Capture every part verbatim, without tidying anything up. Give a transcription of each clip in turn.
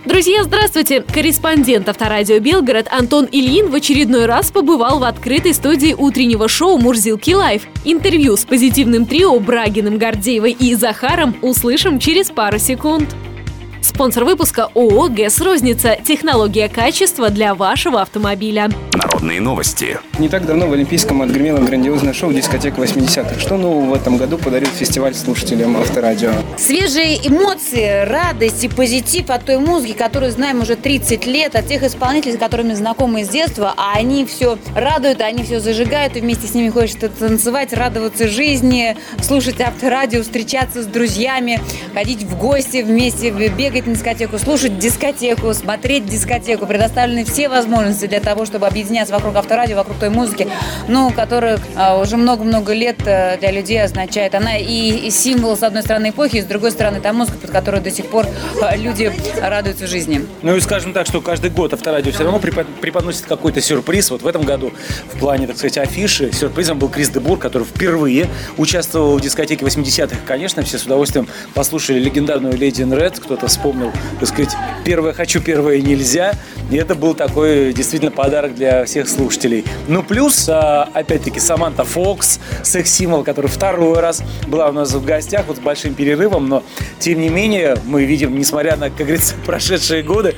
Друзья, здравствуйте! Корреспондент Авторадио Белгород Антон Ильин в очередной раз побывал в открытой студии утреннего шоу «Мурзилки Лайв». Интервью с позитивным трио Брагиным, Гордеевой и Захаром услышим через пару секунд. Спонсор выпуска ООО «ГЭС Розница». Технология качества для вашего автомобиля. Народные новости. Не так давно в Олимпийском отгремело грандиозное шоу «Дискотека восьмидесятых». Что нового в этом году подарил фестиваль слушателям Авторадио? Свежие эмоции, радость и позитив от той музыки, которую знаем уже тридцать лет, от тех исполнителей, с которыми знакомы с детства, а они все радуют, они все зажигают, и вместе с ними хочется танцевать, радоваться жизни, слушать Авторадио, встречаться с друзьями, ходить в гости вместе, бегать на дискотеку, слушать дискотеку, смотреть дискотеку. Предоставлены все возможности для того, чтобы объединяться вокруг Авторадио, вокруг той музыки, ну, которая а, уже много-много лет а, для людей означает. Она и, и символ, с одной стороны, эпохи, и с другой стороны, та музыка, под которой до сих пор а, люди радуются жизни. Ну и скажем так, что каждый год Авторадио все равно преподносит какой-то сюрприз. Вот в этом году в плане, так сказать, афиши сюрпризом был Крис де Бургh, который впервые участвовал в дискотеке восьмидесятых. Конечно, все с удовольствием послушали легендарную Lady in Red. Кто-то вспомнил, так сказать, «Первое хочу, первое нельзя». И это был такой действительно подарок для всех слушателей. Ну, плюс, опять-таки, Саманта Фокс, секс-символ, который второй раз была у нас в гостях, вот с большим перерывом, но, тем не менее, мы видим, несмотря на, как говорится, прошедшие годы,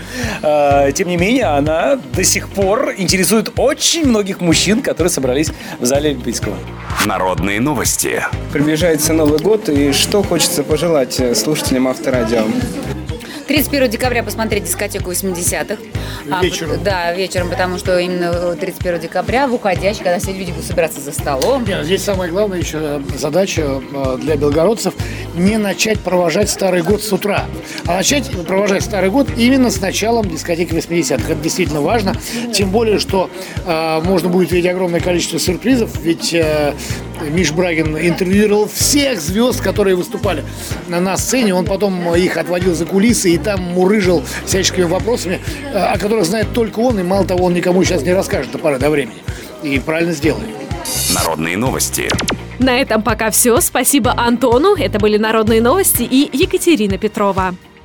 тем не менее, она до сих пор интересует очень многих мужчин, которые собрались в зале Олимпийского. Народные новости. Приближается Новый год, и что хочется пожелать слушателям Авторадио? тридцать первого декабря посмотреть дискотеку восьмидесятых. Вечером. А, да, вечером, потому что именно тридцать первого декабря, в уходящий, когда все люди будут собираться за столом. Нет, здесь самая главная еще задача для белгородцев не начать провожать Старый год с утра, а начать провожать Старый год именно с началом дискотеки восьмидесятых. Это действительно важно, тем более, что э, можно будет видеть огромное количество сюрпризов, ведь э, Миш Брагин интервьюировал всех звезд, которые выступали на, на сцене, он потом их отводил за кулисы и там мурыжил всяческими вопросами, э, о которых знает только он, и мало того, он никому сейчас не расскажет до поры до времени. И правильно сделает. Народные новости. На этом пока все. Спасибо Антону. Это были народные новости и Екатерина Петрова.